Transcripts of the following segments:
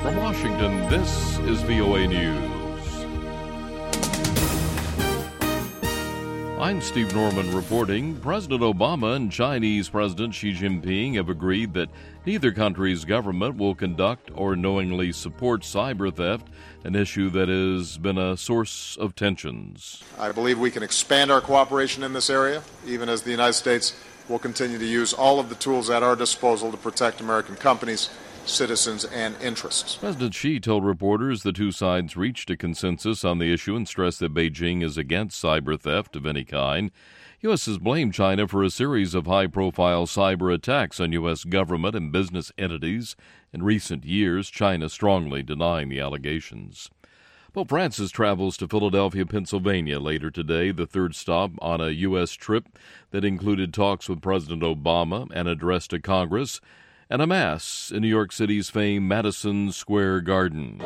From Washington, this is VOA News. I'm Steve Norman reporting. President Obama and Chinese President Xi Jinping have agreed that neither country's government will conduct or knowingly support cyber theft, an issue that has been a source of tensions. I believe we can expand our cooperation in this area, even as the United States will continue to use all of the tools at our disposal to protect American companies, citizens, and interests. President Xi told reporters the two sides reached a consensus on the issue and stressed that Beijing is against cyber theft of any kind. U.S. has blamed China for a series of high-profile cyber attacks on U.S. government and business entities. In recent years, China strongly denying the allegations. Pope Francis travels to Philadelphia, Pennsylvania later today, the third stop on a U.S. trip that included talks with President Obama, an address to Congress, and a Mass in New York City's famed Madison Square Garden.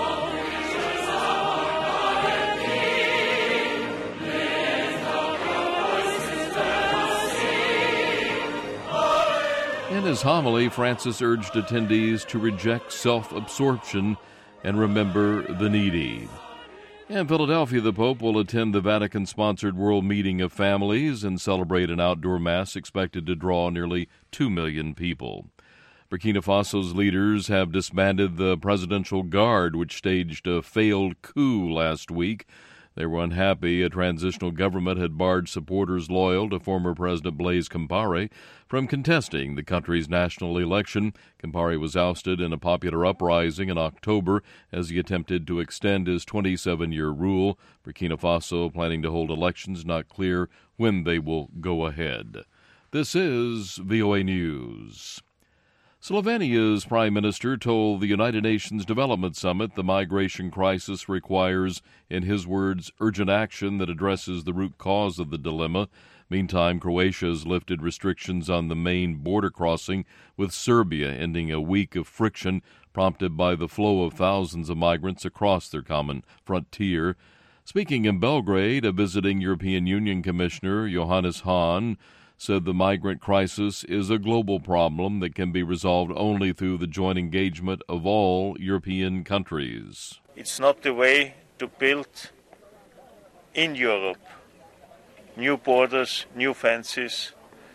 In his homily, Francis urged attendees to reject self-absorption and remember the needy. In Philadelphia, the Pope will attend the Vatican-sponsored World Meeting of Families and celebrate an outdoor Mass expected to draw nearly 2 million people. Burkina Faso's leaders have disbanded the Presidential Guard, which staged a failed coup last week. They were unhappy a transitional government had barred supporters loyal to former President Blaise Compaoré from contesting the country's national election. Compaoré was ousted in a popular uprising in October as he attempted to extend his 27-year rule. Burkina Faso planning to hold elections, not clear when they will go ahead. This is VOA News. Slovenia's prime minister told the United Nations Development Summit the migration crisis requires, in his words, urgent action that addresses the root cause of the dilemma. Meantime, Croatia has lifted restrictions on the main border crossing with Serbia, ending a week of friction prompted by the flow of thousands of migrants across their common frontier. Speaking in Belgrade, a visiting European Union Commissioner, Johannes Hahn, said the migrant crisis is a global problem that can be resolved only through the joint engagement of all European countries. It's not the way to build in Europe new borders, new fences.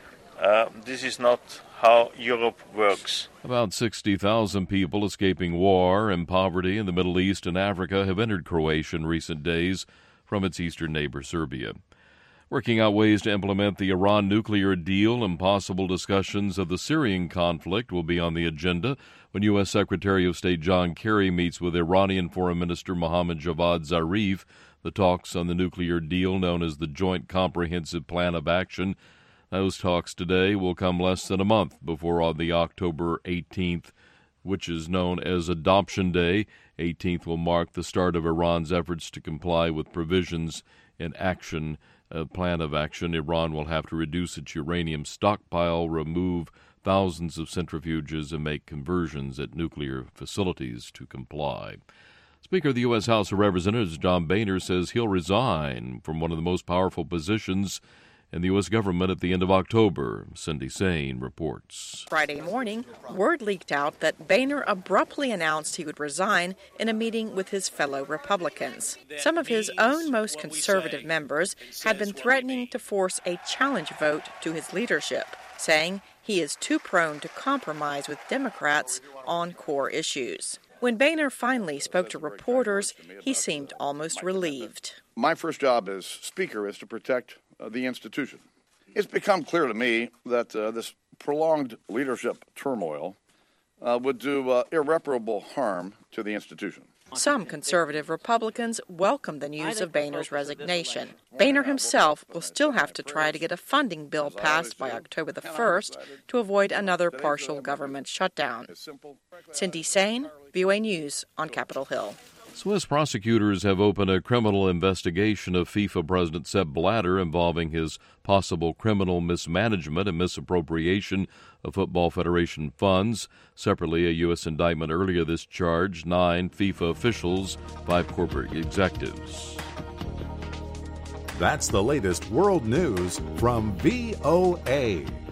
This is not how Europe works. About 60,000 people escaping war and poverty in the Middle East and Africa have entered Croatia in recent days from its eastern neighbor, Serbia. Working out ways to implement the Iran nuclear deal and possible discussions of the Syrian conflict will be on the agenda when U.S. Secretary of State John Kerry meets with Iranian Foreign Minister Mohammad Javad Zarif. The talks on the nuclear deal, known as the Joint Comprehensive Plan of Action, those talks today will come less than a month before the October 18th, which is known as Adoption Day. 18th will mark the start of Iran's efforts to comply with provisions in action. Plan of action. Iran will have to reduce its uranium stockpile, remove thousands of centrifuges, and make conversions at nuclear facilities to comply. Speaker of the U.S. House of Representatives John Boehner says he'll resign from one of the most powerful positions in the U.S. government at the end of October. Cindy Sain reports. Friday morning, word leaked out that Boehner abruptly announced he would resign in a meeting with his fellow Republicans. Some of his own most conservative members had been threatening to force a challenge vote to his leadership, saying he is too prone to compromise with Democrats on core issues. When Boehner finally spoke to reporters, he seemed almost relieved. My first job as Speaker is to protect the institution. It's become clear to me that this prolonged leadership turmoil would do irreparable harm to the institution. Some conservative Republicans welcome the news of Boehner's resignation. Boehner himself will still have to try to get a funding bill passed by October the 1st to avoid another partial government shutdown. Cindy Sain, VOA News on Capitol Hill. Swiss prosecutors have opened a criminal investigation of FIFA President Sepp Blatter involving his possible criminal mismanagement and misappropriation of Football Federation funds. Separately, a U.S. indictment earlier this charged 9 FIFA officials, 5 corporate executives. That's the latest world news from VOA.